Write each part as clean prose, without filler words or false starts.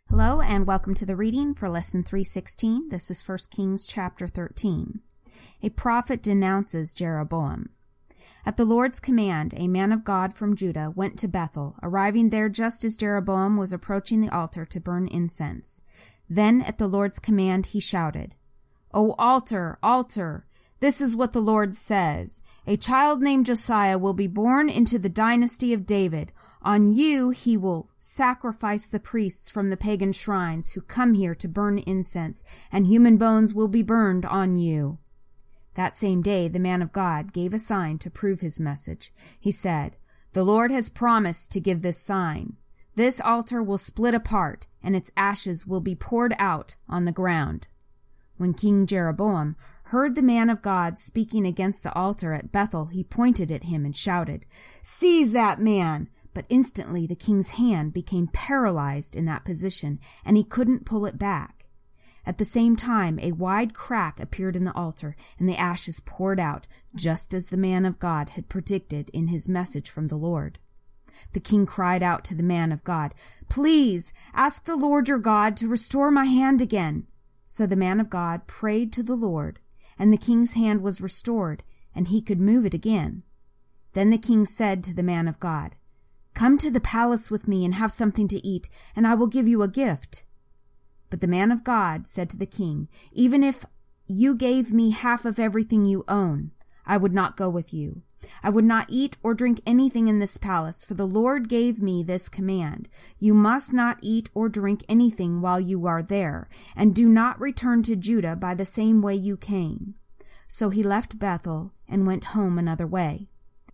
Hello and welcome to the reading for Lesson 316. This is 1 Kings chapter 13. A prophet denounces Jeroboam. At the Lord's command, a man of God from Judah went to Bethel, arriving there just as Jeroboam was approaching the altar to burn incense. Then at the Lord's command he shouted, "O altar, altar! This is what the Lord says. A child named Josiah will be born into the dynasty of David. On you he will sacrifice the priests from the pagan shrines who come here to burn incense, and human bones will be burned on you." That same day the man of God gave a sign to prove his message. He said, "The Lord has promised to give this sign. This altar will split apart, and its ashes will be poured out on the ground." When King Jeroboam heard the man of God speaking against the altar at Bethel, he pointed at him and shouted, "Seize that man!" But instantly the king's hand became paralyzed in that position, and he couldn't pull it back. At the same time, a wide crack appeared in the altar, and the ashes poured out, just as the man of God had predicted in his message from the Lord. The king cried out to the man of God, "Please, ask the Lord your God to restore my hand again." So the man of God prayed to the Lord, and the king's hand was restored, and he could move it again. Then the king said to the man of God, "Come to the palace with me and have something to eat, and I will give you a gift." But the man of God said to the king, "Even if you gave me half of everything you own, I would not go with you. I would not eat or drink anything in this palace, for the Lord gave me this command. You must not eat or drink anything while you are there, and do not return to Judah by the same way you came." So he left Bethel and went home another way.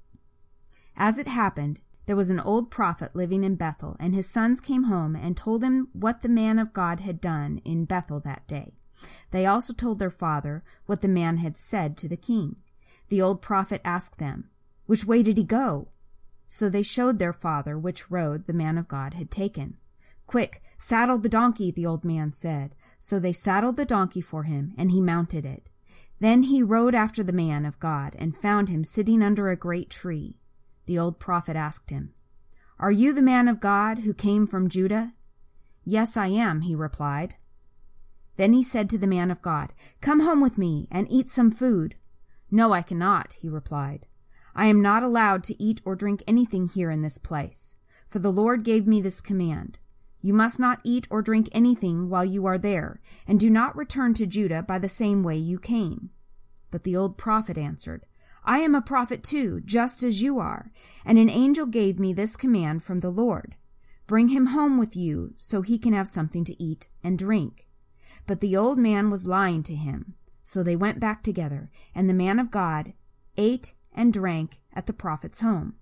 As it happened, there was an old prophet living in Bethel, and his sons came home and told him what the man of God had done in Bethel that day. They also told their father what the man had said to the king. The old prophet asked them, "Which way did he go?" So they showed their father which road the man of God had taken. "Quick, saddle the donkey," the old man said. So they saddled the donkey for him, and he mounted it. Then he rode after the man of God and found him sitting under a great tree. The old prophet asked him, "Are you the man of God who came from Judah?" "Yes, I am," he replied. Then he said to the man of God, "Come home with me and eat some food." "No, I cannot," he replied. "I am not allowed to eat or drink anything here in this place, for the Lord gave me this command. You must not eat or drink anything while you are there, and do not return to Judah by the same way you came." But the old prophet answered, "I am a prophet too, just as you are, and an angel gave me this command from the Lord. Bring him home with you so he can have something to eat and drink." But the old man was lying to him. So they went back together, and the man of God ate and drank at the prophet's home.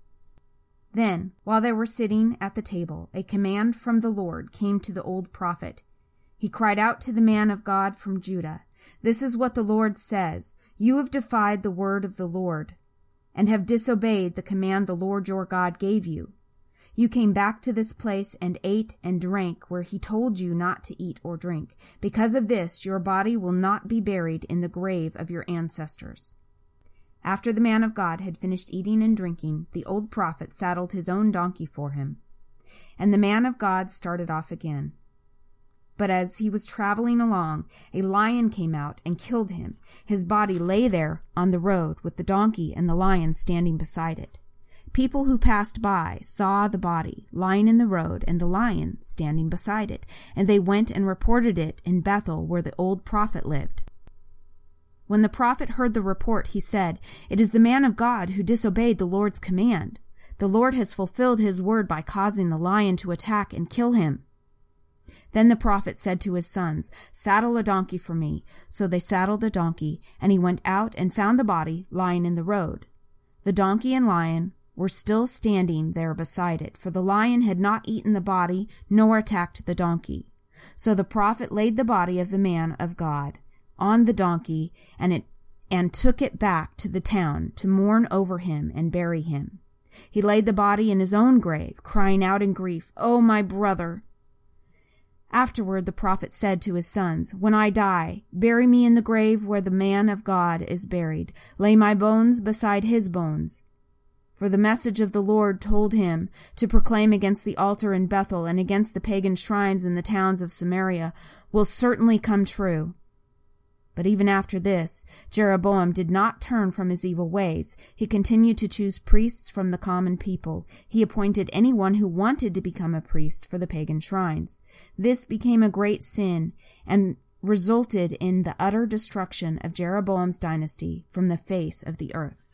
Then, while they were sitting at the table, a command from the Lord came to the old prophet. He cried out to the man of God from Judah, "This is what the Lord says. You have defied the word of the Lord, and have disobeyed the command the Lord your God gave you. You came back to this place and ate and drank where he told you not to eat or drink. Because of this, your body will not be buried in the grave of your ancestors." After the man of God had finished eating and drinking, the old prophet saddled his own donkey for him, and the man of God started off again. But as he was traveling along, a lion came out and killed him. His body lay there on the road with the donkey and the lion standing beside it. People who passed by saw the body lying in the road and the lion standing beside it, and they went and reported it in Bethel where the old prophet lived. When the prophet heard the report, he said, "It is the man of God who disobeyed the Lord's command. The Lord has fulfilled his word by causing the lion to attack and kill him." Then the prophet said to his sons, "Saddle a donkey for me." So they saddled a donkey, and he went out and found the body lying in the road. The donkey and lion were still standing there beside it, for the lion had not eaten the body nor attacked the donkey. So the prophet laid the body of the man of God on the donkey and took it back to the town to mourn over him and bury him. He laid the body in his own grave, crying out in grief, "Oh, my brother!" Afterward the prophet said to his sons, "When I die, bury me in the grave where the man of God is buried. Lay my bones beside his bones. For the message of the Lord told him to proclaim against the altar in Bethel and against the pagan shrines in the towns of Samaria will certainly come true. But even after this, Jeroboam did not turn from his evil ways. He continued to choose priests from the common people. He appointed anyone who wanted to become a priest for the pagan shrines. This became a great sin and resulted in the utter destruction of Jeroboam's dynasty from the face of the earth.